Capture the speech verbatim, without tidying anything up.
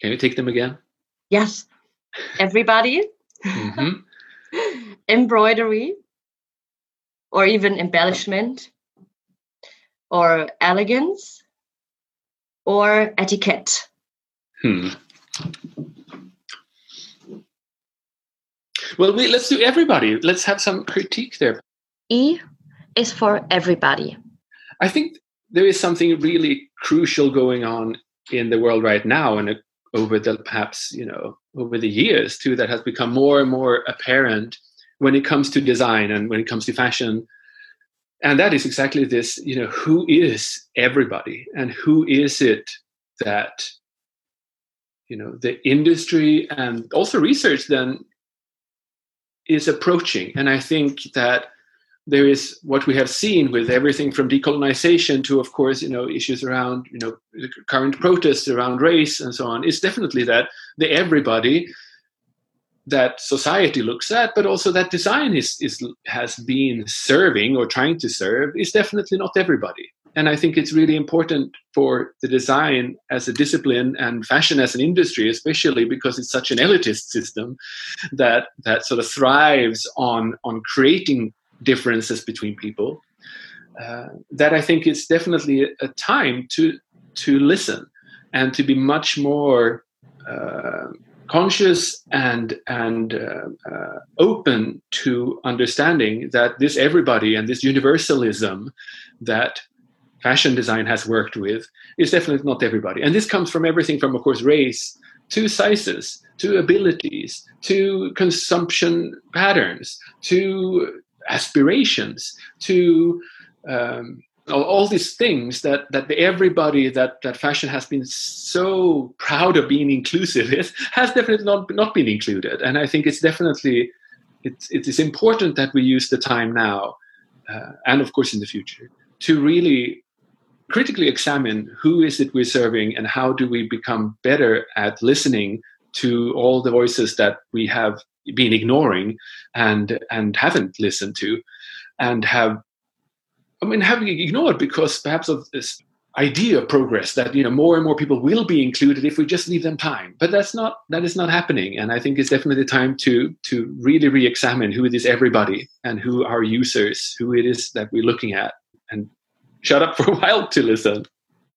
Can you take them again? Yes. Everybody, Mm-hmm. embroidery, or even embellishment, or elegance, or etiquette. Hmm. Well, we, let's do everybody. Let's have some critique there. E is for everybody. I think there is something really crucial going on in the world right now, and over the perhaps, you know, over the years too, that has become more and more apparent when it comes to design and when it comes to fashion. And that is exactly this, you know, who is everybody, and who is it that, you know, the industry and also research then is approaching. And I think that there is what we have seen with everything from decolonization to, of course, you know, issues around, you know, the current protests around race and so on, is definitely that the everybody that society looks at, but also that design is, is has been serving or trying to serve, is definitely not everybody. And I think it's really important for the design as a discipline and fashion as an industry, especially because it's such an elitist system that that sort of thrives on on creating differences between people, uh, that I think it's definitely a, a time to to listen and to be much more uh, conscious and and uh, uh, open to understanding that this everybody and this universalism that fashion design has worked with is definitely not everybody. And this comes from everything from, of course, race to sizes, to abilities, to consumption patterns, to aspirations, to um, all, all these things that that the everybody that that fashion has been so proud of being inclusive with has definitely not not been included. And I think it's definitely it's it is important that we use the time now, uh, and of course in the future, to really critically examine who is it we're serving and how do we become better at listening to all the voices that we have been ignoring and and haven't listened to, and have I mean having ignored because perhaps of this idea of progress that, you know, more and more people will be included if we just leave them time. But that's not that is not happening. And I think it's definitely time to to really re-examine who it is everybody and who are users, who it is that we're looking at, and shut up for a while to listen.